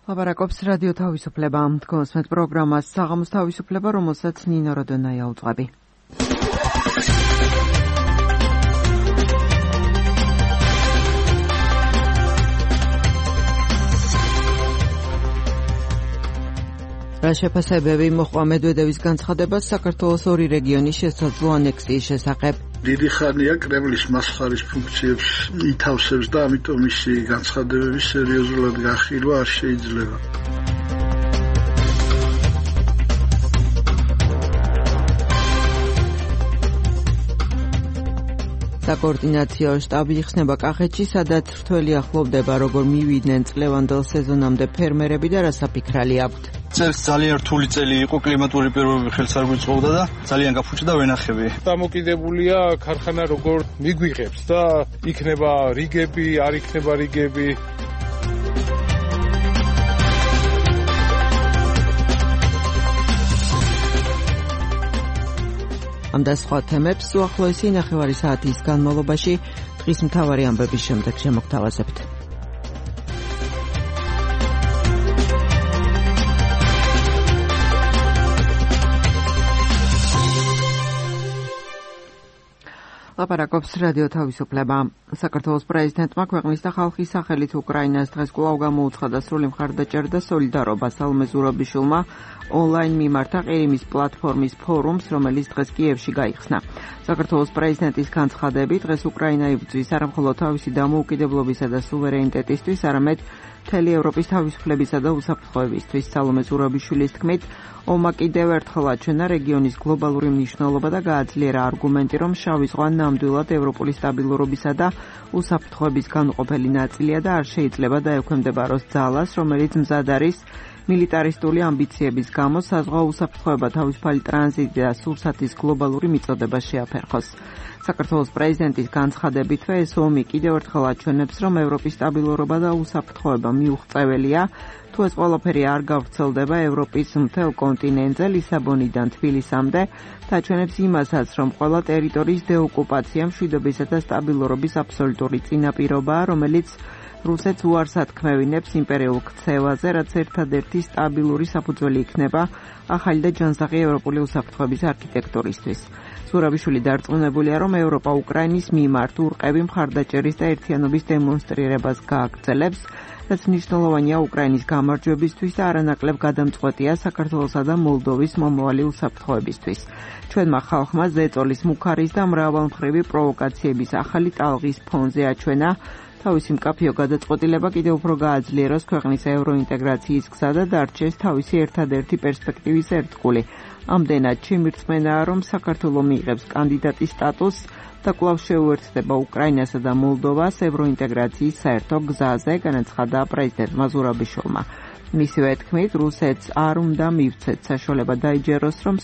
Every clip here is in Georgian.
ლაპარაკობს რადიო თავისუფლება. თქვენს პროგრამას საღამოს თავისუფლება, რომელსაც ნინო როდონაია უძღვები. რა შეფასებები მოჰყვა მედვედევის განცხადებას საქართველოს ორი რეგიონის შესაძლო ანექსიის შესახებ? დიდი ხანია კრემლის მასხარის ფუნქციებს ითავსებს და ამიტომ მისი განცხადებების სერიოზულად გახილვა არ შეიძლება. საკოორდინაციო შტაბი იხსნება კახეთში, სადაც რთველი ახლოვდება, როგორ მივიდნენ წლევანდელ სეზონამდე ფერმერები და რა საფიქრალი აქვთ. წელს ძალიან რთული წელი იყო, კლიმატური პირობები ხელს არ გვიწყობდა და ძალიან გაფუჭდა ვენახები. დამოკიდებულია ქარხანა როგორ მიგვიღებს და იქნება რიგები, არ იქნება რიგები. ამ და სხვა თემებს უახლოესი ნახევარი საათის განმავლობაში დღის მთავარი ამბების შემდეგ შემოგთავაზებთ. ლაპარაკობს რადიო თავისუფლება. საქართველოს პრეზიდენტმა ქვეყნის და ხალხის სახელით უკრაინას დღეს კვლავ გამოუცხადა სრული მხარდაჭერა და სოლიდარობა. სალომე ზურაბიშვილმა ონლაინ მიმართა ყირიმის პლატფორმის ფორუმს, რომელიც დღეს კიევში გაიხსნა. საქართველოს პრეზიდენტის განცხადებით, დღეს უკრაინა იბრძვის არა მხოლოდ თავისი დამოუკიდებლობისა და სუვერენიტეტისთვის, არამედ მთელი ევროპის თავისუფლებისა და უსაფრთხოებისთვის. სალომე ზურაბიშვილის თქმით, ომმა კიდევ ერთხელ აჩვენა რეგიონის გლობალური მნიშვნელობა და გააძლიერა არგუმენტი, რომ შავი ზღვა ნამდვილად ევროპული სტაბილურობისა და უსაფრთხოების განუყოფელი ნაწილია და არ შეიძლება დაექვემდებაროს ძალას, რომელიც მზად არის მილიტარისტული ამბიციების გამო საზღვაო უსაფრთხოება, თავისუფალი ტრანზიტი და სურსათის გლობალური მიწოდება შეაფერხოს. საქართველოს პრეზიდენტის განცხადებითვე ეს ომი კიდევ ერთხელ აჩვენებს, რომ ევროპის სტაბილურობა და უსაფრთხოება მიუღწეველია, თუ ეს ყველაფერი არ გავრცელდება ევროპის მთელ კონტინენტზე, ლისაბონიდან თბილისამდე, და აჩვენებს იმასაც, რომ ყველა ტერიტორიის დეოკუპაცია მშვიდობისა და სტაბილურობის აბსოლუტური წინაპირობაა, რომელიც რუსეთს უარს ათქმევინებს იმპერიულ ქცევაზე, რაც ერთადერთი სტაბილური საფუძველი იქნება ახალი და ჯანსაღი ევროპული უსაფრთხოების არქიტექტურისთვის. ზურაბიშვილი დარწმუნებულია, რომ ევროპა უკრაინის მიმართ ურყევი მხარდაჭერის და ერთიანობის დემონსტრირებას გააგრძელებს, რაც მნიშვნელოვანია უკრაინის გამარჯვებისთვის და არანაკლებ გადამწყვეტია საქართველოსა და მოლდოვის მომავალი უსაფრთხოებისთვის. ჩვენმა ხალხმა ზეწოლის მუქარის და მრავალმხრივი პროვოკაციების ახალი ტალღის ფონზე აჩვენა თავისი მკაფიო გადაწყვეტილება კიდევ უფრო გააძლიეროს ქვეყნის ევროინტეგრაციის გზა და დარჩეს თავისი ერთადერთი პერსპექტივის ერთგული. ამდენად შემირწმენაა, რომ საქართველო მიიღებს კანდიდატის სტატუსს და კვლავ შეუერთდება უკრაინასა და მოლდოვას ევროინტეგრაციის საერთო გზაზე, განაცხადა პრეზიდენტმა ზურაბიშვილმა. მისივე თქმით, რუსეთს არ უნდა მივცეთ საშუალება დაიჯეროს, რომ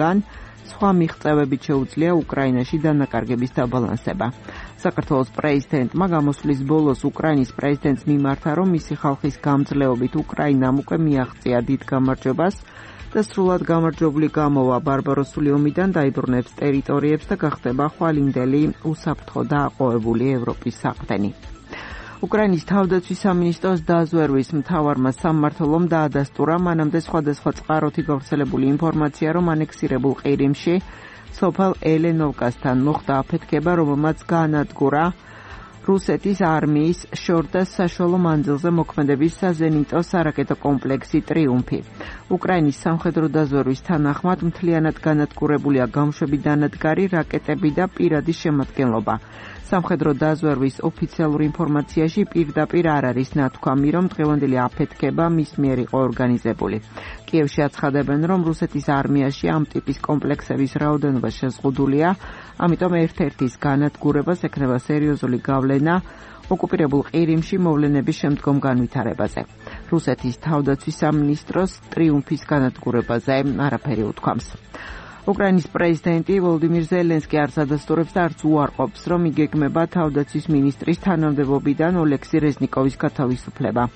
სხვა მიღწევებით შეუძლია უკრაინაში დანაკარგების დაბალანსება. საქართველოს პრეზიდენტმა გამოსვლის ბოლოს უკრაინის პრეზიდენტს მიმართა, რომ მისი ხალხის გამძლეობით უკრაინამ უკვე მიაღწია დიდ გამარჯვებას და სრულად გამარჯვებული გამოვა ბარბაროსული ომიდან, დაიბრუნებს ტერიტორიებს და გახდება ხვალინდელი უსაფრთხო და აყვავებული ევროპის საყრდენი. უკრაინის თავდაცვის სამინისტროს დაზვერვის მთავარმა სამმართველომ დაადასტურა მანამდე სხვადასხვა წყაროთი გავრცელებული ინფორმაცია, რომ ანექსირებულ ყირიმში სოფელ ელენოვკასთან მოხდა აფეთქება, რომელმაც გაანადგურა რუსეთის არმიის შორ და საშუალო მანძილზე მოქმედების საზენიტო სარაკეტო კომპლექსი ტრიუმფი. უკრაინის სამხედრო დაზვერვის თანახმად მთლიანად განადგურებულია გამშვები დანადგარი, რაკეტები და პირადი შემადგენლობა. სამხედრო დაზვერვის ოფიციალურ ინფორმაციაში პირდაპირ არ არის ნათქვამი, რომ დღევანდელი აფეთქება მის მიერ იყო ორგანიზებული. კიევში აცხადებენ, რომ რუსეთის არმიაში ამ ტიპის კომპლექსების რაოდენობა შეზღუდულია, ამიტომ ერთ-ერთის განადგურებას ექნება სერიოზული გავლენა ოკუპირებულ ყირიმში მოვლენების შემდგომ განვითარებაზე. რუსეთის თავდაცვის სამინისტროს ტრიუმფის განადგურებაზე არაფერი უთქვამს. უკრაინის პრეზიდენტი ვოლოდიმირ ზელენსკი არც ადასტურებს და არც უარყოფს, რომ იგი ეგმება თავდაცვის მინისტრის თანამდებობიდან ოლექსი რეზნიკოვის გათავისუფლება.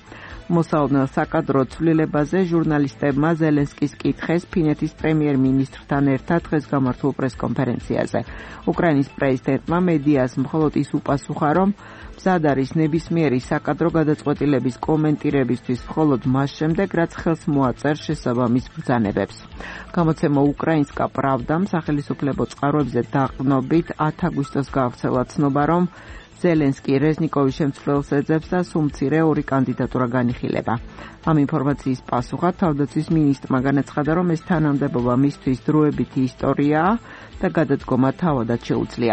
მოსაოდნელ საკადრო ცვლილებაზე ჟურნალისტებმა ზელენსკის კითხეს ფინეთის პრემიერ-მინისტრთან ერთად დღეს გამართულ პრესკონფერენციაზე. უკრაინის პრეზიდენტმა მედიას მხოლოდ ის უპასუხა, რომ მზად არის ნებისმიერი საკადრო გადაწყვეტილების კომენტირებისთვის მხოლოდ მას შემდეგ, რაც ხელს მოაწერს შესაბამის ბრძანებებს. გამოცემა უკრაინსკა პრავდამ სახელისუფლებო წყაროებზე დაყრდნობით 10 აგვისტოს გავრცელა ცნობა, რომ ზელენსკი რეზნიკოვის შემცვლელს ეძებს და სულ მცირე ორი კანდიდატურა განიხილება. ამ ინფორმაციის პასუხად თავდაცვის მინისტრმა განაცხადა, რომ ეს თანამდებობა მისთვის დროებითი ისტორიაა და გადადგომა თავადაც შეუძლია.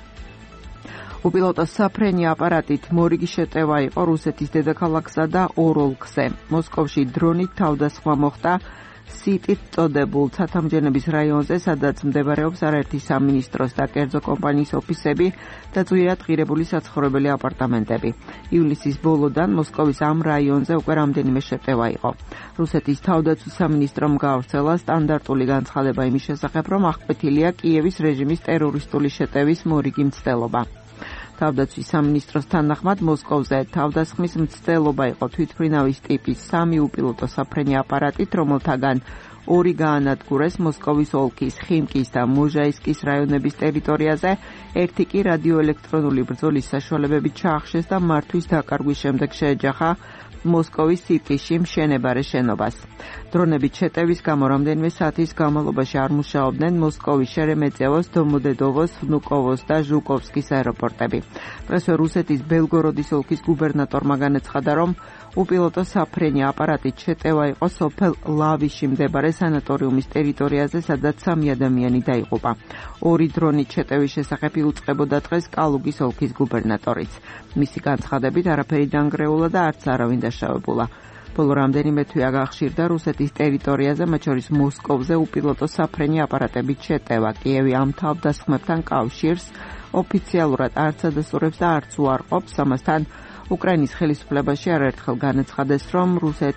უპილოტო საფრენი აპარატით მორიგი შეტევა იყო რუსეთის დედაქალაქსა და ოროლკზე. მოსკოვში დრონით თავდასხმა მოხდა სიტით წოდებულ ცათამბჯენების რაიონზე, სადაც მდებარეობს არაერთი სამინისტროს და კერძო კომპანიის ოფისები და ძვირად ღირებული საცხოვრებელი აპარტამენტები. ივლისის ბოლოდან მოსკოვის ამ რაიონზე უკვე რამდენიმე შეტევა იყო. რუსეთის თავდაცვის სამინისტრომ გაავრცელა სტანდარტული განცხადება იმის შესახებ, რომ აღკვეთილია კიევის რეჟიმის ტერორისტული შეტევის მორიგი მცდელობა. თავდაცვის სამინისტროს თანახმად მოსკოვზე თავდასხმის მცდელობა იყო თვითმფრინავის ტიპის 3 უპილოტო საფრენი აპარატით, რომელთაგან 2 გაანადგურეს მოსკოვის ოლქის ხიმკის და მოჟაისკის რაიონების ტერიტორიაზე, 1 კი რადიოელექტრონული ბრძოლის საშუალებებით ჩაახშეს და მართვის დაკარგვის შემდეგ შეეჯახა მოსკოვის სიტიში მშენებარე შენობას. დრონებით შეტევის გამო რამდენიმე საათის განმავლობაში არ მუშაობდნენ მოსკოვის შერემეტიევოს, დომოდედოვოს, ვნუკოვოს და ჟუკოვსკის აეროპორტები. დღესვე რუსეთის ბელგოროდის ოლქის გუბერნატორმა განაცხადა, რომ უპილოტო საფრენი აპარატით შეტევა იყო სოფელ ლავიში მდებარე სანატორიუმის ტერიტორიაზე, სადაც 3 ადამიანი დაიღუპა. 2 დრონით შეტევის შესახებ იუწყებოდა დღეს კალუგის ოლქის გუბერნატორიც. მისი განცხადებით არაფერი დანგრეულა და არც არავინ დაშავებულა. ბოლო რამდენიმე თვე გახშირდა რუსეთის ტერიტორიაზე, მათ შორის მოსკოვზე უპილოტო საფრენი აპარატებით შეტევა. კიევი ამ თავდასხმებთან კავშირს ოფიციალურად არც ადასტურებს და არც უარყოფს. ამასთან უკრაინის ხელისუფლებაში არაერთხელ განაცხადეს, რომ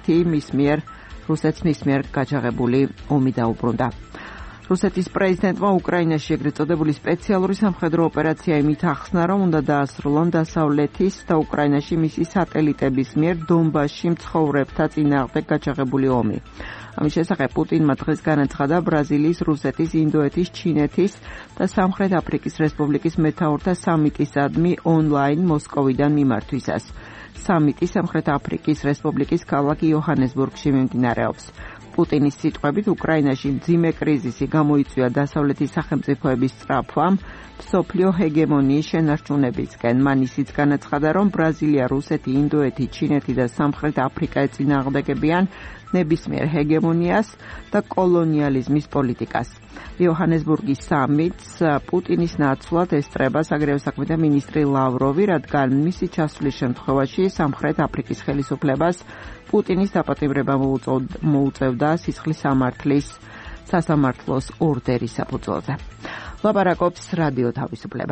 რუსეთს მის მიერ გაჯაღებული ომი დაუბრუნდა. რუსეთის პრეზიდენტმა უკრაინაში ეგრეთ წოდებული სპეციალური სამხედრო ოპერაცია იმით ახსნა, რომ უნდა დაასრულონ დასავლეთის და უკრაინაში მისი სატელიტების მიერ დონბასში მცხოვრებთა წინააღმდეგ გაჯაღებული ომი. ამის შესახებ პუტინმა დღეს განაცხადა ბრაზილიის, რუსეთის, ინდოეთის, ჩინეთის და სამხრეთ აფრიკის რესპუბლიკის მეთაურთა სამიტისადმი ონლაინ მოსკოვიდან მიმართვისას. სამიტი სამხრეთ აფრიკის რესპუბლიკის ქალაქ იოჰანესბურგში მიმდინარეობს. პუტინის სიტყვებით უკრაინაში მძიმე კრიზისი გამოიწვია დასავლეთის სახელმწიფოების სწრაფვამ მსოფლიო ჰეგემონიის შენარჩუნებისკენ. მან ისიც განაცხადა, რომ ბრაზილია, რუსეთი, ინდოეთი, ჩინეთი და სამხრეთ აფრიკა ეწინააღმდეგებიან ნებისმიერ ჰეგემონიას და კოლონიალიზმის პოლიტიკას. იოჰანესბურგის სამიტს პუტინის ნაცვლად ესწრება საგარეო საქმეთა მინისტრი ლავროვი, რადგან მისი ჩასვლის შემთხვევაში სამხრეთ აფრიკის ხელისუფლებას პუტინის დაპატიმრება მოუწევდა სისხლის სასამართლოს ორდერის საფუძველზე. ლაპარაკობს რადიო თავისუფლება.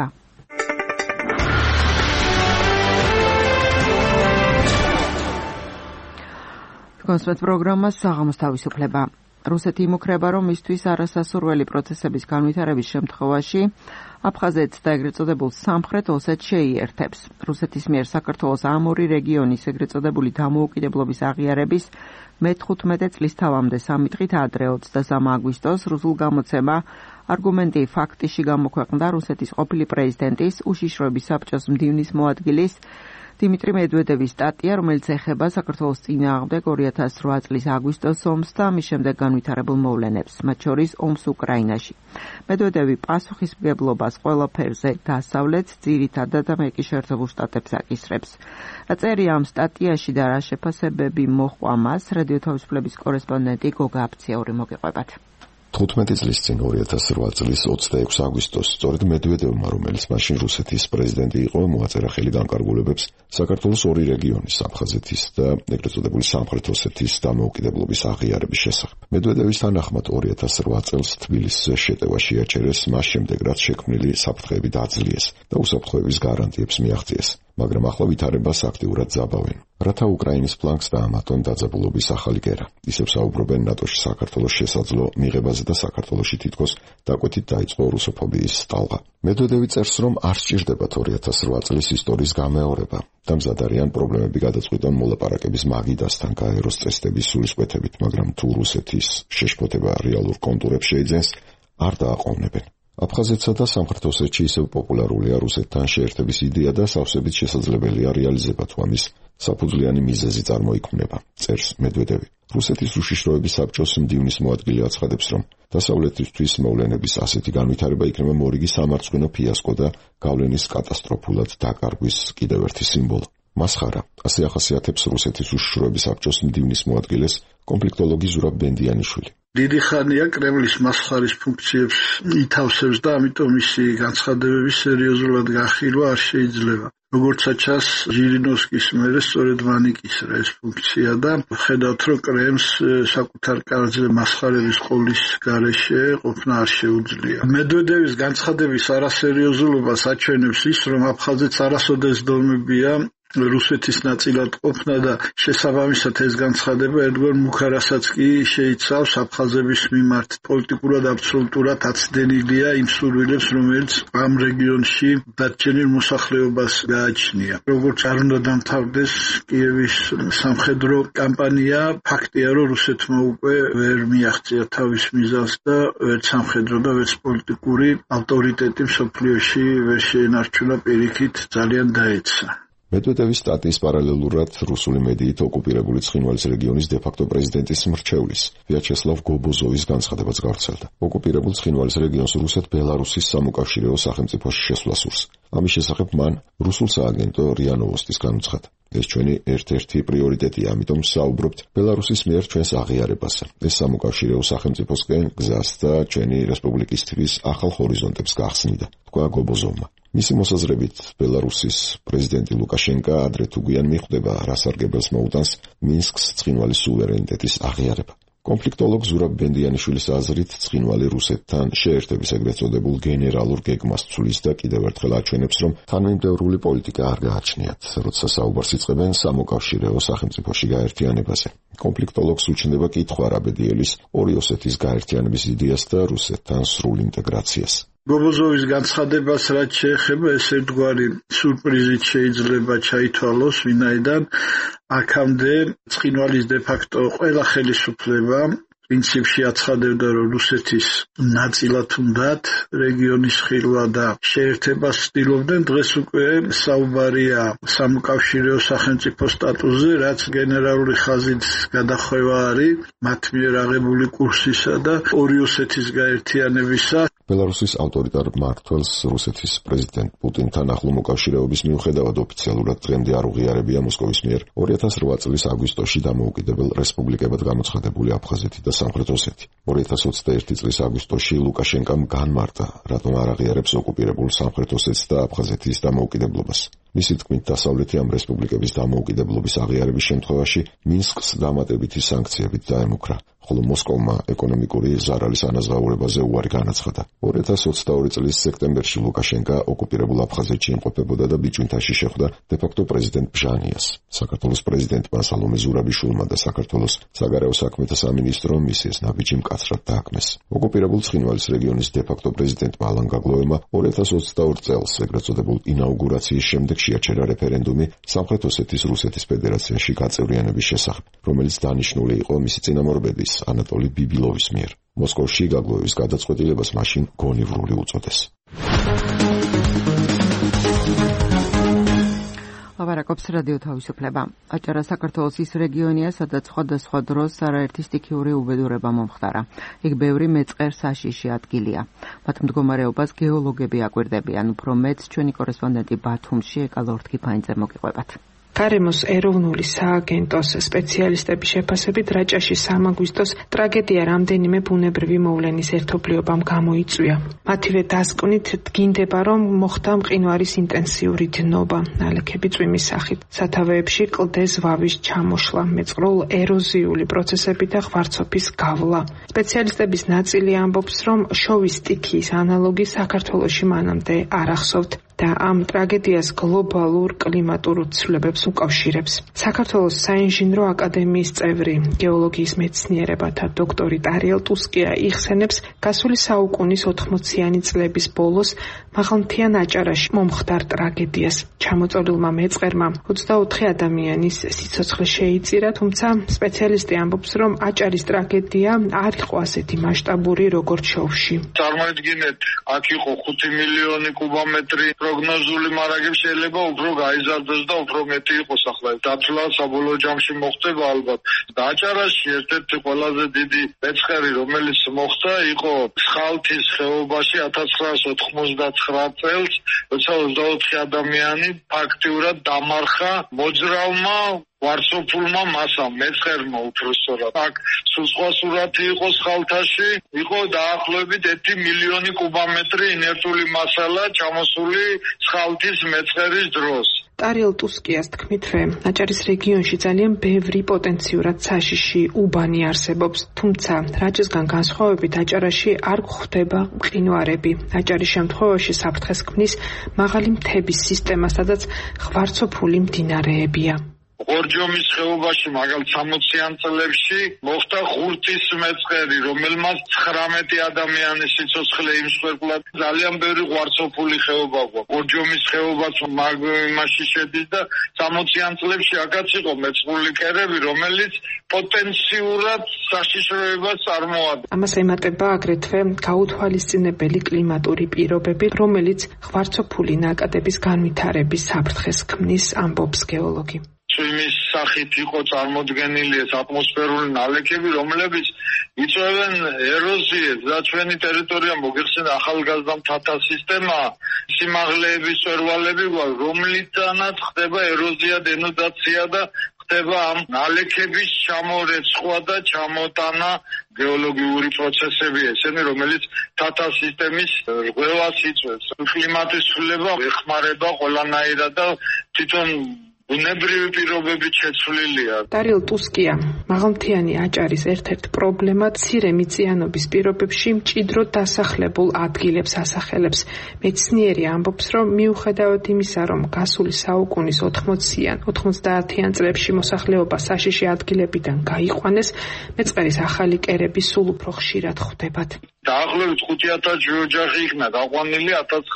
კონსპект პროგრამა საღამოს თავისუფლება. რუსეთი იმუქრება, რომ მისთვის არასასურველი პროცესების განვითარების შემთხვევაში აფხაზეთს და ეგრეთ წოდებულ სამხრეთ ოსეთს შეიერთებს. რუსეთის მიერ საქართველოს ამ ორი რეგიონის ეგრეთ წოდებული დამოუკიდებლობის აღიარების მე-15 წლის თავამდე 3 დღით ადრე 23 აგვისტოს რუსულ გამოცემა არგუმენტი ფაქტიში გამოქვეყნდა რუსეთის ყოფილი პრეზიდენტის უშიშროების საბჭოს მდივნის მოადგილის დიმიტრი მედვედევის სტატია, რომელიც ეხება საქართველოს წინააღმდეგ 2008 წლის აგვისტოს ომს და მის შემდეგ განვითარებულ მოვლენებს, მათ შორის ომს უკრაინაში. მედვედევი პასუხისმგებლობას ყველა ფერზე დასავლეთს, ძირითადად ამერიკის შეერთებულ შტატებს აკისრებს. წერია ამ სტატიაში და რა შეფასებები მოჰყვა მას, რადიო თავისუფლების კორესპონდენტი გოგა აფციური მოგიყვებათ. 15 წლის წინ 2008 წლის 26 აგვისტოს სწორედ მედვედევმა, რომელიც მაშინ რუსეთის პრეზიდენტი იყო, მოაწერა ხელი განკარგულებებს საქართველოს ორი რეგიონის, აფხაზეთის და ეგრეთ წოდებული სამხრეთ ოსეთის დამოუკიდებლობის აღიარების შესახებ. მედვედევის თანახმად 2008 წელს თბილისზე შეტევა შეაჩერეს მას შემდეგ, რაც შექმნილი საფრთხეები დააძლიეს და უსაფრთხოების გარანტიებს მიაღწიეს. მაგრამ ახლა ვითარებას აქტიურად ძაბავენ. რათა უკრაინის ფლანგს დაამატონ დაძაბულობის ახალი გერა. ისევ საუბრობენ ნატოში საქართველოს შესაძლო მიღებაზე და საქართველოში თითქოს დაკვეთით დაიწყო რუსოფობიის ტალღა. მედვედევი წერს, რომ არ სჭირდებათ 2008 წლის ისტორიის გამეორება და მზად არიან პრობლემები გადაწყვიტონ მოლაპარაკების მაგიდასთან გაეროს წესდების სულისკვეთებით, მაგრამ თუ რუსეთის შეშფოთება რეალურ კონტურებს შეიძენს, არ დააყოვნებენ. აფხაზეთსა და სამხრეთ ოსეთში ისევ პოპულარულია რუსეთთან შეერთების იდეა და სავსებით შესაძლებელია რეალიზება თუ ამის საფუძვლიანი მიზეზი წარმოიქმნება, წერს მედვედევი. რუსეთის უშიშროების საბჭოს მდივნის მოადგილე აცხადებს, რომ დასავლეთისთვის მოვლენების ასეთი განვითარება იქნება მორიგი სამარცხვინო ფიასკო და გავლენის კატასტროფულად დაკარგვის კიდევ ერთი სიმბოლო. მასხარა, ასე ახასიათებს რუსეთის უშიშროების საბჭოს მდივნის მოადგილეს კონფლიქტოლოგი ზურაბ ბენდიანიშვილი. დიდი ხანია კრემლის მასხარის ფუნქციებს ითავსებს და ამიტომ მისი განცხადებების სერიოზულად განხილვა არ შეიძლება. როგორც ჩანს, ჟირინოვსკის მერე სწორედ მან იკისრა ეს ფუნქცია და ხედავთ, რომ კრემლს საკუთარ კარზე მასხარების ყოლის გარეშე ყოფნა არ შეუძლია. მედვედევის განცხადების არასერიოზულობას აჩვენებს ის, რომ აფხაზეთს არასოდეს დომებია რუსეთის ნაწილად ყოფნა და შესაბამისად ეს განცხადება ერთგვარ მუქარასაც კი შეიცავს აფხაზების მიმართ. პოლიტიკურად აბსოლუტურად აცდენილია იმ სურვილებს, რომელიც ამ რეგიონში დარჩენილ მოსახლეობას გააჩნია. როგორც არ უნდა დამთავრდეს კიევის სამხედრო კამპანია, ფაქტია, რომ რუსეთმა უკვე ვერ მიაღწია თავის მიზანს და ვერც სამხედრო და ვერც პოლიტიკური ავტორიტეტი მსოფლიოში ვერ შეენარჩუნა, პირიქით ძალიან დაეცა. მედვედევის სტატიის პარალელურად რუსული მედიით ოკუპირებული ცხინვალის რეგიონის დე-ფაქტო პრეზიდენტის მრჩევლის ვიაჩესლავ გობოზოვის განცხადებაც გავრცელდა. ოკუპირებულ ცხინვალის რეგიონს რუსეთ-ბელარუსის სამოკავშირეო სახელმწიფოში შესვლა სურს. ამის შესახებ მან რუსულ სააგენტო რია ნოვოსტის განუცხადა. ეს ჩვენი ერთ-ერთი პრიორიტეტია, ამიტომ საუბრობთ ბელარუსის მიერ ჩვენს აღიარებაზე. ეს სამოკავშირეო სახელმწიფოსკენ გზას და ჩვენი რესპუბლიკისთვის ახალ ჰორიზონტებს გახსნიდა, თქვა გობოზოვმა. მისი მოსაზრებით, ბელარუსის პრეზიდენტი ლუკაშენკა ადრე თუ გვიან მიხვდება, რა სარგებელს მოუტანს მინსკს ცხინვალის სუვერენიტეტის აღიარება. კონფლიქტოლოგ ზურაბ ბენდიანიშვილის აზრით, ცხინვალი რუსეთთან შეერთების ეგრეთ წოდებულ გენერალურ გეგმას ცვლის და კიდევ ერთხელ აჩვენებს, რომ თანმიმდევრული პოლიტიკა არ გააჩნიათ, როცა საუბარს იწყებენ სამოკავშირეო სახელმწიფოში გაერთიანებაზე. კონფლიქტოლოგს უჩნდება კითხვა რაბედიელის ორი ოსეთის გაერთიანების იდეას და რუსეთთან სრულ ინტეგრაციას. გობოზოვის განცხადებას რაც შეეხება, ეს ერთგვარი სურპრიზით შეიძლება ჩაითვალოს, ვინაიდან აქამდე ცხინვალის დე-ფაქტო ყველა ხელისუფლება პრინციპში აცხადებდა, რომ რუსეთის ნაწილად უნდათ რეგიონის ხილვა და შეერთებას ცდილობდნენ. დღეს უკვე საუბარია სამოკავშირეო სახელმწიფო სტატუსზე, რაც გენერალური ხაზით გადახვევა არის მათ მიერ აღებული კურსისა და ორი ოსეთის გაერთიანებისა. ბელარუსის ავტორიტარ მმართველს რუსეთის პრეზიდენტ პუტინთან ახლო მოკავშირეობის მიუხედავად ოფიციალურად დღემდე არ უღიარებია მოსკოვის მიერ 2008 წლის აგვისტოში დამოუკიდებელ რესპუბლიკებად გამოცხადებული აფხაზეთი და სამხრეთ ოსეთი. 2021 წლის აგვისტოში ლუკაშენკამ განმარტა, რატომ არ აღიარებს ოკუპირებულ სამხრეთ ოსეთს და აფხაზეთის დამოუკიდებლობას. მისი თქმით, დასავლეთი ამ რესპუბლიკების დამოუკიდებლობის აღიარების შემთხვევაში მინსკს დამატებითი სანქციებით დაემუქრა, ხოლო მოსკოვმა ეკონომიკური ზარალის ანაზღაურებაზე უარი განაცხადა. 2022 წლის სექტემბერში ლუკაშენკა ოკუპირებულ აფხაზეთში იმყოფებოდა და ბიჭვინთაში შეხვდა დე-ფაქტო პრეზიდენტ ბჟანიას. საქართველოს პრეზიდენტმა სალომე ზურაბიშვილმა და საქართველოს საგარეო საქმეთა სამინისტრომ მისის ნაბიჯი მკაცრად დააკმეს. ოკუპირებულ ცხინვალის რეგიონის დე-ფაქტო პრეზიდენტმა ალან გაგლოევმა 2022 წელს ეგრეთ წოდებულ ინაუგურაციის შემდეგ შეაჩერა რეფერენდუმი სამხრეთ ოსეთის რუსეთის ფედერაციაში გაწევრიანების შესახებ, რომელიც დანიშნული იყო მისი წინამორბედის ანატოლი ბიბილოვის მიერ. მოსკოვში გაგლოევის გადაწყვეტილებას მაშინ გონივრული უწოდეს. ლაპარაკობს რადიო თავისუფლება. აჭარა საქართველოს ის რეგიონია, სადაც სხვადასხვა დროს არაერთი სტიქიური უბედურება მომხდარა. იქ ბევრი მეწყერ საშიში ადგილია. მათ მდგომარეობას გეოლოგები აკვირდებიან. უფრო მეც ჩვენი კორესპონდენტი ბათუმში ეკალ ორთქიფანიძე მოგიყვებათ. გარემოს ეროვნული სააგენტოს სპეციალისტების შეფასებით რაჭაში 3 აგვისტოს ტრაგედია რამდენიმე ბუნებრივი მოვლენის ერთობლიობამ გამოიწვია. მათივე დასკვნით დგინდება, რომ მოხდა მყინვარის ინტენსიური დნობა, ნალექები წვიმის სახით, სათავეებში კლდეს ვავის ჩამოშლა, მეწყრულ ეროზიული პროცესები და ღვარცოფის გავლა. სპეციალისტების ნაწილი ამბობს, რომ შოვის სტიქიის ანალოგი საქართველოში მანამდე არ ახსოვთ. და ამ ტრაგედიას გლობალურ კლიმატურ ცვლილებებს უკავშირებს. საქართველოს საინჟინრო აკადემიის წევრი, გეოლოგიის მეცნიერებათა დოქტორი ტარიელ ტუსკია იხსენებს გასული საუკუნის 80-იანი წლების ბოლოს მაღალმთიან აჭარაში მომხდარ ტრაგედიას. ჩამოწოლილმა მეწყერმა 24 ადამიანის სიცოცხლე შეიწირა, თუმცა სპეციალისტი ამბობს, რომ აჭარის ტრაგედია არ იყო ასეთი მასშტაბური, როგორც შოუში. წარმოიდგინეთ, აქ იყო 5 მილიონი კუბომეტრი პროგნოზული, მაგრამ შეიძლება უფრო გაიზარდოს და უფრო მეტი იყოს ახლა. დათვლა საბოლოო ჯამში მოხდება ალბათ. და აჭარაში ერთ-ერთი ყველაზე დიდი მეწყერი, რომელიც მოხდა, იყო სხალთის ხეობაში 1999 წელს, როცა 24 ადამიანი ფაქტიურად დამარხა მოძრავმა ვარსოფულმა მასამ, მეწყერმა უფროსწორად. აქ სულ სხვა სურათი იყო სხალთაში, იყო დაახლოებით 1 მილიონი კუბომეტრი ინერტული მასალა ჩამოსული სხალთის მეწყერის დროს. ტარიელ ტუსკიას თქმით, აჭარის რეგიონში ძალიან ბევრი პოტენციურად საშიში უბანი არსებობს, თუმცა რაჭისგან განსხვავებით აჭარაში არ გვხვდება მყინვარები. აჭარის შემთხვევაში საფრთხეს ქმნის მაღალი მთების სისტემა, სადაც ღვარცოფული მდინარეებია. ორჯომის ხეობაში მაგალითად 60-იან წლებში მოხდა ღურთის მეწყერი, რომელმაც 19 ადამიანის სიცოცხლე იმსხვერპლა. ძალიან ბევრი ღვარცოფული ხეობა გვაქვს. ორჯომის ხეობაც იმაში შედის და 60-იან წლებში აქაც იყო მეწყრული კერები, რომელიც პოტენციურად საშიშროებას წარმოადგენს. ამას ემატება აგრეთვე გაუთვალისწინებელი კლიმატური პირობები, რომელიც ღვარცოფული ნაკადების განვითარების საფრთხეს ქმნის, ამბობს გეოლოგი. იმის სახით იყო წარმოდგენილი ეს ატმოსფერული ნალექები, რომლებიც იწვევენ ეროზიებს და ჩვენი ტერიტორია მოგეხსენა ახალგაზრდა მთათა სისტემა, სიმაღლეების წერვალები, რომლითანაც ხდება ეროზია, დენუდაცია და ხდება ამ ნალექების ჩამორეცხვა და ჩამოტანა. გეოლოგიური პროცესები ესენი, რომელიც მთათა სისტემის რღვევას იწვევს. კლიმატის ცვლილება ეხმარება ყველანაირად და თვითონ ბუნებრივი პირობებით შეცვლილია. ტარიელ ტუსკია მაღალმთიანი აჭარის ერთ-ერთ პრობლემა მცირე მიწიანობის პირობებში მჭიდროდ დასახლებულ ადგილებს ასახელებს. მეცნიერი ამბობს, რომ მიუხედავად იმისა, რომ გასული საუკუნის 90-იან წლებში მოსახლეობა საშიში ადგილებიდან გაიყვანეს, მეწყერის ახალი კერები სულ უფრო ხშირად ხვდებათ. დაახლოებით 5000 ოჯახი იქნა გაყვანილი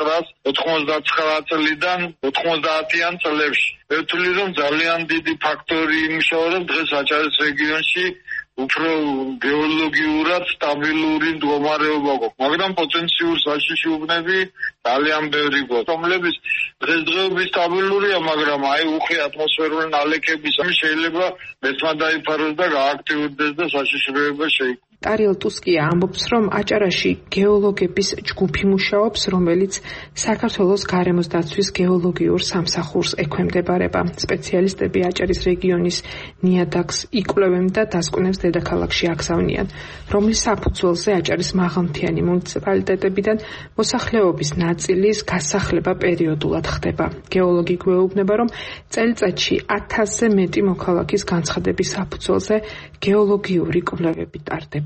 1999 წლიდან 90-იან წლებში. ვთვლი, რომ ძალიან დიდი ფაქტორი იმუშავა, რომ დღეს აჭარის რეგიონში უფრო გეოლოგიურად სტაბილური მდგომარეობა გვაქვს, მაგრამ პოტენციურ საშიში უბნები ძალიან ბევრი გვაქვს, რომლებიც დღესდღეობით სტაბილურია, მაგრამ უხი ატმოსფერული ნალექების შეიძლება მეტმა დაიფაროს და გააქტიურდეს და საშიშროება შეიქმნას. ტარიელ ტუსკია ამბობს, რომ აჭარაში გეოლოგების ჯგუფი მუშაობს, რომელიც საქართველოს გარემოს დაცვის გეოლოგიურ სამსახურს ექვემდებარება. სპეციალისტები აჭარის რეგიონის ნიადაგს იკვლევენ და დასკვნებს დედაქალაქში აგზავნიან, რომლის საფუძველზე აჭარის მაღალმთიანი მუნიციპალიტეტებიდან მოსახლეობის ნაწილის გასახლება პერიოდულად ხდება. გეოლოგი გვეუბნება, რომ წელიწადში 1000-ზე მეტი მოქალაქის განცხადების საფუძველზე გეოლოგიური კვლევები ტარდება.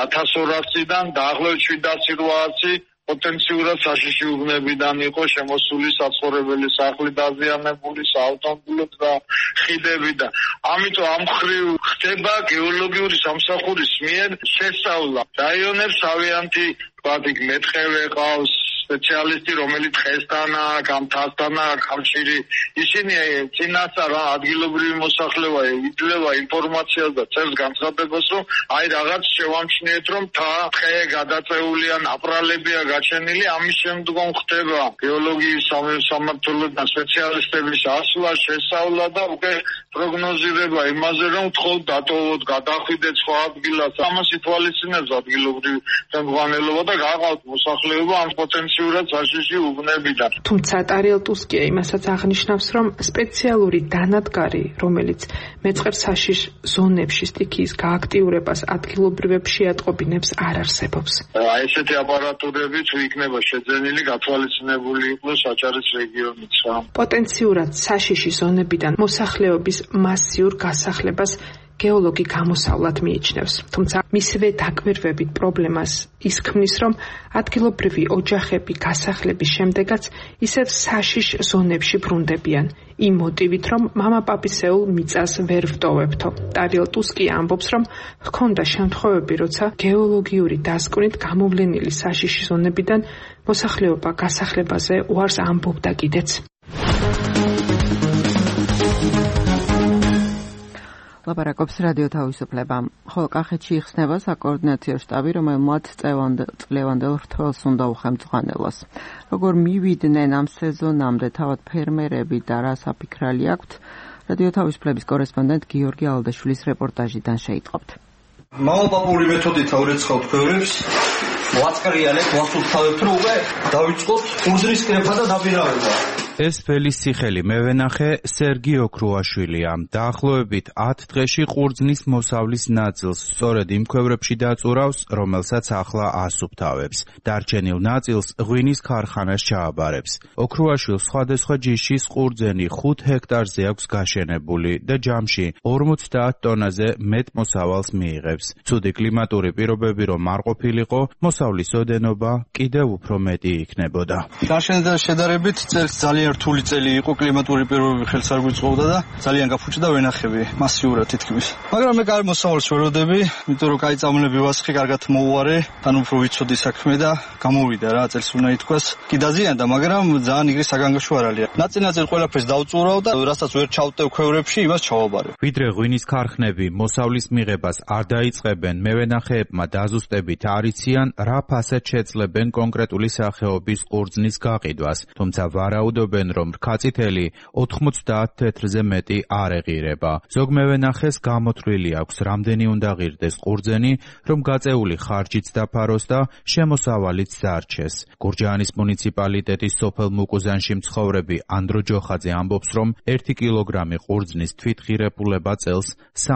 1200-დან დაახლოებით 700 პოტენციურად საშიში უბნებიდან იყო შემოსული საცხოვრებელი სახლი, დაზიანებული საავტომობილო და ხიდები და ამიტომ ამ მხრივ ხდება გეოლოგიური სამსახურის მიერ შესწავლა. რაიონებს თავიანთი ვთქვათ, მეტყევე ყავს, სპეციალისტი, რომელიც დღესთანაა, გამთასთანაა კავშირი. ისინი წინასწარ ადგილობრივი მოსახლეობა იძლევა ინფორმაციას და წერს განცხადებას, რომ რაღაც შევამჩნიეთ, რომ თხე გადაწეულია, ნაპრალებია გაჩენილი, ამის შემდგომ ხდება გეოლოგიის სამმართველოდან სპეციალისტების ასვლა, შესწავლა და უკვე პროგნოზირება იმაზე, რომ თხოვთ დატოვოთ, გადახვიდეთ სხვა ადგილას. ამას ითვალისწინებს ადგილობრივი ხელმძღვანელობა და გაყავთ მოსახლეობა ამ პოტენციურად საშიში უბნებიდან. თუმცა ტარიელ ტუსკია იმასაც აღნიშნავს, რომ სპეციალური დანადგარი, რომელიც მეწყერ საშიშ ზონებში სტიქიის გააქტიურებას ადგილობრივებს შეატყობინებს, არ არსებობს. ესეთი აპარატურები თუ იქნება შეძენილი, გათვალისწინებული იყოს აჭარის რეგიონიც. პოტენციურად საშიში ზონებიდან მოსახლეობის მასიურ გასახლებას გეოლოგი გამოსავლად მიიჩნევს. თუმცა მისივე დაკვირვებით პრობლემას ის ქმნის, რომ ადგილობრივი ოჯახები გასახლების შემდეგაც ისევ საშიშ ზონებში ბრუნდებიან, იმ მოტივით, რომ მამაპაპისეულ მიწას ვერ ვტოვებთო. ტარიელ ტუსკი ამბობს, რომ ჰქონდა შემთხვევები, როცა გეოლოგიური დასკვნით გამოვლენილი საშიში ზონებიდან მოსახლეობა გასახლებაზე უარს ამბობდა კიდეც. ლაპარაკობს რადიო თავისუფლება. ხოლო კახეთში იხსნება საკოორდინაციო შტაბი, რომელმაც წლევანდელ რთველს უნდა უხელმძღვანელოს. როგორ მივიდნენ ამ სეზონამდე თავად ფერმერები და რა საფიქრალი აქვთ, რადიო თავისუფლების კორესპონდენტ გიორგი ალდაშვილის რეპორტაჟიდან შეიტყობთ. მამაპაპური მეთოდით აურეცხავთ ქვევრებს, ვაწკრიალეთ, ვასუფთავებთ, რომ უკვე დავიწყოთ ყურძნის კრეფა და დაბირავება. ეს ფელის ციხელი მევენახე სერგი ოქრუაშვილია. დაახლოებით 10 დღეში ყურძნის მოსავლის ნაწილს სწორედ იმ ქვევრებში დაწურავს, რომელსაც ახლა ასუფთავებს. დარჩენილ ნაწილს ღვინის ქარხანას ჩააბარებს. ოქრუაშვილს სხვადასხვა ჯიშის ყურძენი 5 ჰექტარზე აქვს გაშენებული და ჯამში 50 ტონაზე მეტ მოსავალს მიიღებს. ცუდი კლიმატური პირობები რომ არ ყოფილიყო, მოსავლის ოდენობა კიდევ უფრო მეტი იქნებოდა. გაშენდა შედარებით წელს ძალიან რთული წელი იყო, კლიმატური პირობები ხელს არ გვიწყობდა და ძალიან გაფუჭდა ვენახები, მასიურად თითქმის. მაგრამ მე კარგ მოსავალს ვეროდები, იმიტომ რომ კაი წამლები ვასხი, კარგად მოუვარე, თან უფრო ვიცოდი საქმე და გამოვიდა რა, წელს უნდა ითქვას. კი დაზიანდა, მაგრამ ძალიან იგრი საგანგაშო არ არის. ნაწილ ყველაფერს დავწურავ და რასაც ვერ ჩავტევ ქვევრებში, იმას ჩავაბარე. ვიდრე ღვინის ქარხნები მოსავლის მიღებას არ დაიწყებენ, მევენახეებმა დაზუსტებით არ იციან, რა ფასად შეძლებენ კონკრეტული სახეობის ყურძნის გაყიდვას, თუმცა ვარაუდობენ რომ რქაწითელი 90 თეთრზე მეტი არ ეღირება. ზოგ მევენახეს გამოთვლილი აქვს, რამდენი უნდა ღირდეს ყურძენი, რომ გაწეული ხარჯიც დაფაროს და შემოსავალიც დარჩეს. გურჯაანის მუნიციპალიტეტის სოფელ მუკუზანში მცხოვრები ანდრო ჯოხაძე ამბობს, რომ 1 კილოგრამი ყურძნის თვითღირებულება წელს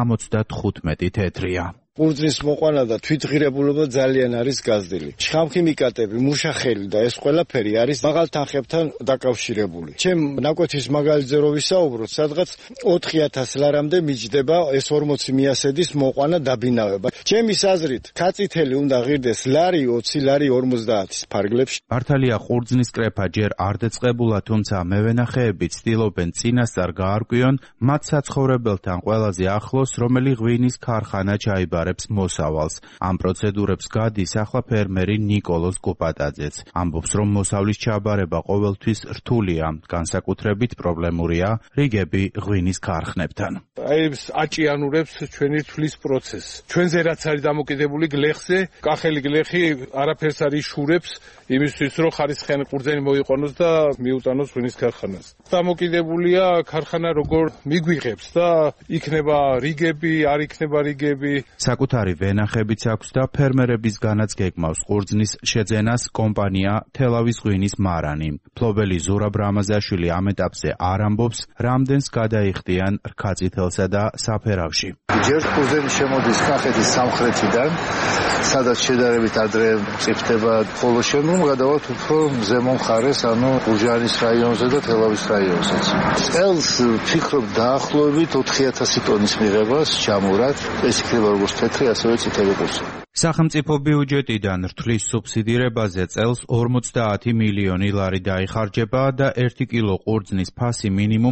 75 თეთრია. ყურძნის მოყვანა და თვითღირებულობა ძალიან არის გაზრდილი. შხამქიმიკატები, მუშახელი და ეს ყველაფერი არის მაღალ თანხებთან დაკავშირებული. ჩემ ნაკვეთის მაგალითზე რო ვისაუბროთ, სადღაც 4000 ლარამდე მიჯდება ეს 40 მიასედის მოყვანა დაბინავება. ჩემის აზრით, ქაწითელი უნდა ღირდეს ლარი 20, ლარი 50 ფარგლებში. მართალია ყურძნის კრეფა ჯერ არ დაწყებულა, თუმცა მევენახეები ცდილობენ წინასწარ გაარკვიონ მათ საცხოვრებელთან ყველაზე ახლოს, რომელი ღვინის ქარხანა ჩაიბარებს მოსავალს. ამ პროცედურებს გადის ახლა ფერმერი ნიკოლოზ კუპატაძეც. ამბობს, რომ მოსავლის ჩააბარება ყოველთვის რთულია, განსაკუთრებით პრობლემურია რიგები ღვინის ქარხნებთან. აი აჭიანურებს ჩვენი თვლის პროცესს. ჩვენზე რაც არის დამოკიდებული გლეხზე, კახელი გლეხი არაფერს არ იშურებს იმისთვის, რომ ხარისხიანი ყურძენი მოიყვანოს და მიუტანოს ღვინის ქარხანას. დამოკიდებულია ქარხანა როგორ მიგვიღებს და იქნება რიგები, არ იქნება რიგები. საკუთარი ვენახებიც აქვს და ფერმერების განაც გეგმავს ყურძნის შეძენას კომპანია თელავის ღვინის მარანი. ფლობელი ზურაბ რამაზაშვილი ამ ეტაპზე არ ამბობს, რამდენს გადაიხდიან რქაწითელსა და საფერავში. ჯერ ყურძენი შემოდის კახეთის სამხრეთიდან, სადაც შედარებით ადრე მწიფდება, ხოლო შემდგომ გადავალთ უფრო ზემო მხარეს, ანუ გურჯაანის რაიონზე და თელავის რაიონზეც. წელს ვფიქრობ დაახლოებით 4000 ტონის მიღებას ჩამურათ, ეს იქნება როგორც თეთრი, ასევე წითელი ყურძენი. სახელმწიფო ბიუჯეტიდან რთulis სუბსიდირებაზე წელს 50 მილიონი ლარი დაიხარჯება და 1 კილო ყურძნის ფასი მინიმუმ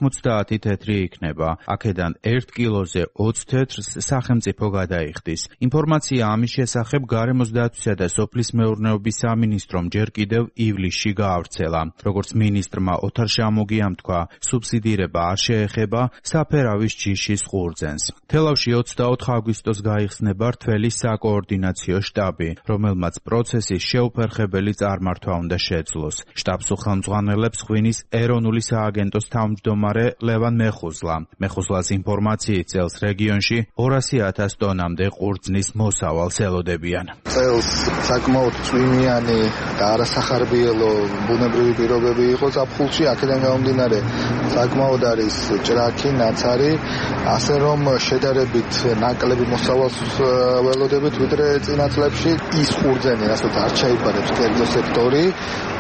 90 თეთრი იქნება. აქედან 1 კილოზე 20 თეთრს სახელმწიფო გადაიხდის. ინფორმაცია ამის შესახებ გარემოს დაცვისა და სოფლის მეურნეობის სამინისტრომ ჯერ კიდევ ივლისში გაავრცელა. როგორც მინისტრმა ოთარ შამოგიამ თქვა, სუბსიდირება არ შეეხება საფერავის ჯიშის ყურძენს. თელავში 24 აგვისტოს გაიხსნება რთველის საკოორდინაციო შტაბი, რომელმაც პროცესის შეუფერხებელი წარმართვა უნდა შეძლოს. შტაბს უხელმძღვანელებს ღვინის ეროვნული სააგენტოს თავმჯდომარე ლევან მეხუზლა. მეხუზლას ინფორმაციით წელს რეგიონში 200,000 ტონამდე ყურძნის მოსავალს ელოდებიან. წელს საკმაოდ წვიმიანი და არასახარბიელო ბუნებრივი პირობები იყო ზაფხულში, აქედან გამომდინარე საკმაოდ არის ჭრაქი, ნაცარი, ასე რომ შედარებით ნაკლები მოსავალს ველოდებით ვიდრე წინა წლებში. ის ყურძენი, რასაც არ ჩაიბარებს კერძო სექტორი,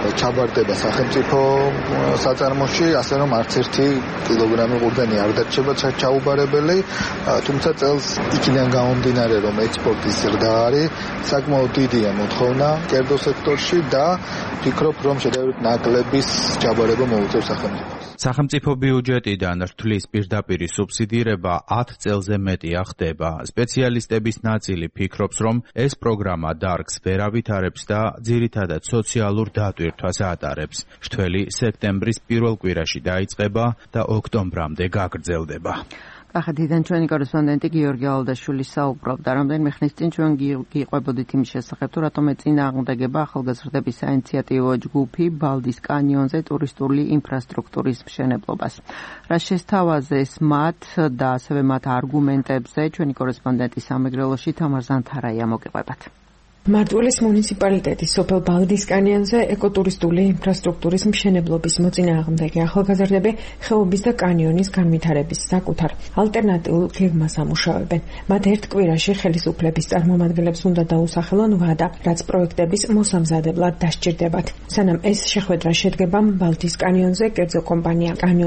ჩაბარდება სახელმწიფო საწარმოში, ასე რომ არც ერთი კილოგრამი ყურძენი არ დარჩება ჩაუბარებელი, თუმცა წელს იქიდან გამომდინარე, რომ ექსპორტის ზრდა არის, საკმაოდ დიდია მოთხოვნა კერძო სექტორში და ფიქრობ, რომ შედარებით ნაკლების ჩაბარება მოუწევს სახელმწიფოს. სახელმწიფო ბიუჯეტიდან რთვლის პირდაპირი სუბსიდირება 10 წელზე მეტია ხდება. სპეციალისტების ნაწილი ფიქრობს, რომ ეს პროგრამა დარგს ვერ ავითარებს და ძირითადად სოციალურ დატვირთვას ატარებს. მშთველი სექტემბრის პირველ კვირაში დაიწყება და ოქტომბრამდე გაგრძელდება. კახეთიდან ჩვენი კორესპონდენტი გიორგი ალდაშვილი საუბრობდა. რამდენიმე ხნის წინ ჩვენ გიყვებოდით იმის შესახებ, თუ რატომ ეწინააღმდეგება ახალგაზრდების საინიციატივო ჯგუფი ბალდის კანიონზე ტურისტული ინფრასტრუქტურის მშენებლობას. რა შესთავაზეს მათ და ასევე მათ არგუმენტებზე ჩვენი კორესპონდენტი სამეგრელოში თამარ ზანთარაია მოგიყვებათ. მარტვილის მუნიციპალიტეტის სოფელ ბალდის კანიონზე ეკოტურისტული ინფრასტრუქტურის მშენებლობის მოწინააღმდეგე ახალგაზრდები ხეობის და კანიონის განვითარების საკუთარ ალტერნატიულ გეგმას ამუშავებენ. მათ ერთ კვირაში ხელისუფლების წარმომადგენლებს უნდა დაუსახელონ ვადა, რაც პროექტების მოსამზადებლად დასჭირდებათ. სანამ ეს შეხვედრა შედგება, ბალდის კანიონზე კერძო კომპანია კანიონ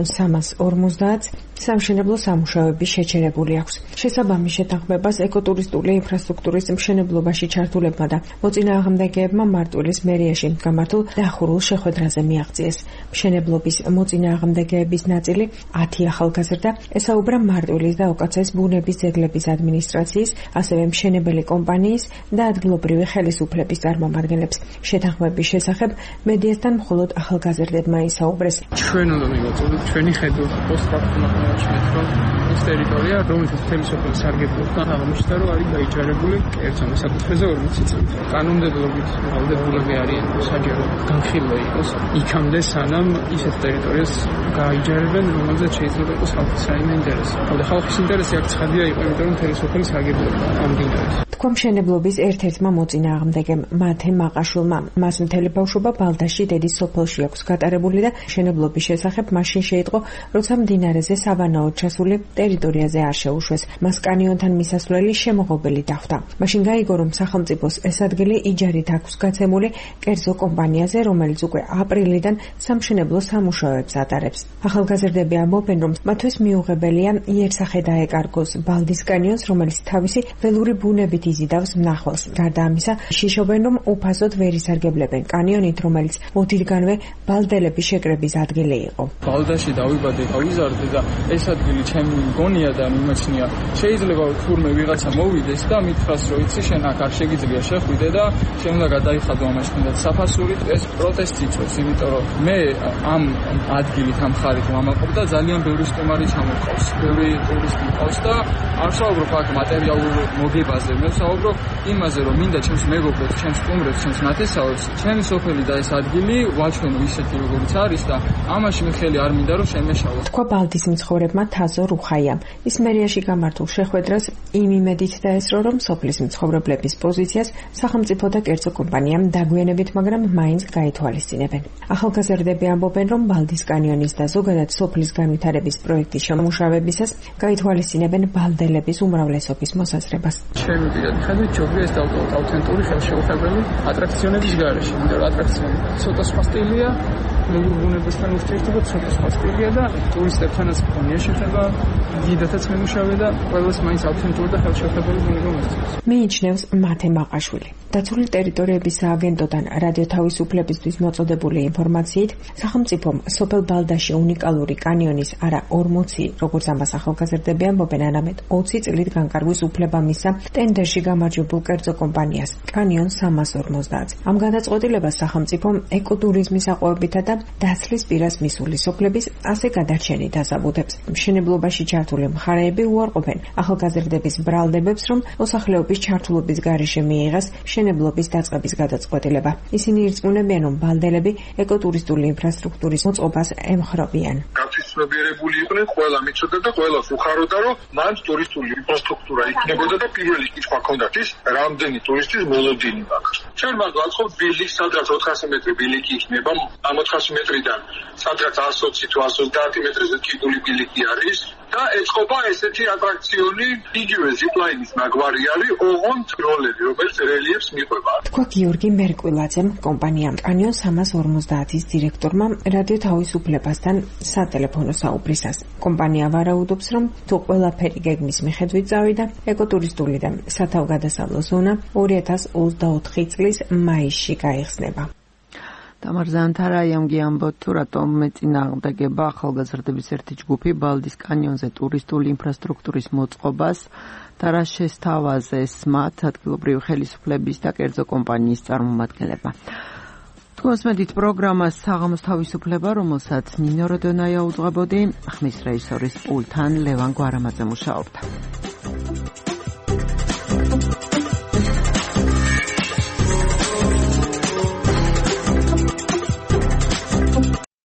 350 სამშენებლო სამუშაოები შეჩერებული აქვს. შესაბამის შეთანხმებას ეკოტურისტული ინფრასტრუქტურის მშენებლობაში ჩართულებმა და მოწინააღმდეგეებმა მარტვილის მერიაში გამართულ დახურულ შეხვედრაზე მიაღწიეს. მშენებლობის მოწინააღმდეგეების ნაწილი 10 ახალგაზრდა ესაუბრა მარტვილის და ოკაცეს ბუნების ძეგლების ადმინისტრაციის, ასევე მშენებელი კომპანიის და ადგილობრივი ხელისუფლების წარმომადგენლებს. შეთანხმების შესახებ მედიასთან მხოლოდ ახალგაზრდებმა ისაუბრეს. ჩვენ უნდა მივაწოდოთ ჩვენი ხედვა პოსტფაქტუმ ეს ტერიტორია, რომელსაც მთელი სოფელი სარგებლობდა, აღმოჩნდა, რომ არის გაიჯარებული კერძო საკუთრებზე 40 წელი. კანონმდებლობით ვალდებულები არიან საჯარო განხილვა იყოს იქამდე, სანამ ისეთ ტერიტორიას გაიჯარებენ, რომელზეც შეიძლება იყოს ხალხის რაიმე ინტერესი. და ხალხის ინტერესი აქ ცხადია იყო, იმიტომ რომ მთელი სოფელი სარგებლობდა ამ დინარეს. თქვა მშენებლობის ერთ-ერთმა მოწინააღმდეგემ მათე მაყაშვილმა. მას მთელი ბავშვობა ბალდაში დედის სოფელში აქვს გატარებული და მშენებლობის შესახებ მაშინ შეიტყო, როცა მდინარეზე სავანაოდ ჩასული ტერიტორიაზე არ შეუშვეს. მას კანიონთან მისასვლელი შემოღობილი დახვდა. მაშინ გაიგო, რომ სახელმწიფოს ეს ადგილი იჯარით აქვს გაცემული კერძო კომპანიაზე, რომელიც უკვე აპრილიდან სამშენებლო სამუშაოებს ატარებს. ახალგაზრდები ამბობენ, რომ მათთვის მიუღებელია იერსახე დაეკარგოს ბალდის კანიონს, რომელიც თავისი ველური ბუნებით იზიდავს მნახველს. გარდა ამისა, შიშობენ, რომ უფასოდ ვერ ისარგებლებენ კანიონით, რომელიც ოდითგანვე ბალდელების შეკრების ადგილი იყო. ბალდაში დავიბადე, გავიზარდე და ეს ადგილი ჩემი მგონია და მიმაჩნია. შეიძლება თურმე ვიღაცა მოვიდეს და მითხრას, რომ იცი შენ აქ არ შეგიძლია შეხვიდე და შენ უნდა გადაიხადო ამაშინდაც საფასური. ეს პროტესტი იწვევს, იმიტომ რომ მე ამ ადგილით ამ ხარით ვამაყობ და ძალიან ბევრი სტუმარი ჩამოყავს. ბევრი ტურისტი ყავს და არ საუბრობ აქ მატერიალურ მოგებაზე, მე საუბრობ იმაზე, რომ მინდა ჩემს მეგობრებს, ჩემს სტუმრებს, ჩემს ნათესავებს, ჩემი სოფელი და ეს ადგილი ვაჩვენო ისეთი როგორიც არის და ამაში მე ხელი არ მინდა რომ შემეშალო. თქვა ბალდის მცხოვრებმა თაზო რუხაიამ. ის მერიაში გამართულ შეხვედრას იმ იმედით დაესწრო, რომ სოფლის მცხოვრებლების პოზიციას სახელმწიფო და კერძო კომპანიამ დაგვიანებით, მაგრამ მაინც გაითვალისწინებენ. ახალგაზრდები ამბობენ, რომ ბალდის კანიონის და ზოგადად სოფლის განვითარების პროექტის შემუშავებისას გაითვალისწინებენ ბალდელების უმრავლესობის მოსაზრებას. ჩემი პირადი ხედვით ჯობია ეს დავტოვოთ ავთენტური ხელშეუხებელი ატრაქციონების გარეშე, იმიტომ რომ ატრაქციონები ცოტა სხვა სტილია, მეგობრებთან ურთიერთობა ცოტა სხვა სტილია და ტურისტებთანაც მქონია შეხება, დიდათაც მემუშავე და ყველას მაინც ავთენტური და ხელშეუხებელი ბუნება მოსწონს. მიიჩნევს მათე მაყაშვილი. დაცული ტერიტორიების სააგენტოდან რადიო თავისუფლებისთვის მოწოდებული ინფორმაციით, სახელმწიფომ სოფელ ბალდაში უნიკალური კანიონის არა 40, როგორც ამას ახალგაზრდები ამბობენ, არამედ 20 წლით განკარგვის უფლება მისცა ტენდერში გამარჯვებულ კერძო კომპანიას კანიონ 350. ამ გადაწყვეტილებას სახელმწიფომ ეკოტურიზმის აყვავებითა და დაცლის პირას მისული სოფლების ასე გადარჩენით ასაბუთებს. მშენებლობაში ჩართული მხარეები უარყოფენ ახალგაზრდების ბრალდებებს, რომ მოსახლეობის ჩართულობის გარეშე მიიღეს მშენებლობის დაწყების გადაწყვეტილება. ისინი ირწმუნებიან, რომ ბალდელები ეკოტურისტული ინფრასტრუქტურის მოწყობას ემხრობიან. გაცნობიერებული იყვნენ, ყველა მიცოდა და ყველას უხაროდა, რომ მან ტურისტული ინფრასტრუქტურა იქნებოდა და პირველი კითხვა ჰქონდათ ის, რამდენი ტურისტის მოლოდინი მაქვს. ჩვენ მას ვაწყობთ ბილიკს, სადღაც 400 მეტრი ბილიკი იქნება, ამ 400 მეტრიდან სადღაც 120 თუ 130 მეტრზე კიდული ბილიკი არის. და ეწყობა ესეთი ატრაქციონი, იგივე ზიპლაინის ნაგვარი არის, ოღონდ როლერი, რომელიც რელიეფს მიყვება. თქვა გიორგი მერკვილაძემ, კომპანია კანიონ 350-ის დირექტორმა რადიო თავისუფლებასთან სატელეფონო საუბრისას. კომპანია ვარაუდობს, რომ თუ ყველაფერი გეგმის მიხედვით წავიდა, ეკოტურისტული და სათავგადასავლო ზონა 2024 წლის მაისში გაიხსნება. თამარ ზანთარაიამგი ამბობ თუ რატომ მეწინააღმდეგება ახალგაზრდების ერთი ჯგუფი ბალდის კანიონზე ტურისტული ინფრასტრუქტურის მოწყობას და რა შესთავაზეს მათ ადგილობრივი ხელისუფლების და კერძო კომპანიის წარმომადგენლებმა. თქვენს მედით პროგრამას საღამოს თავისუფლება, რომელსაც ნინო როდონაია უძღვებოდი, ხმის რეჟისორის პულთან ლევან გვარამაძე მუშაობდა.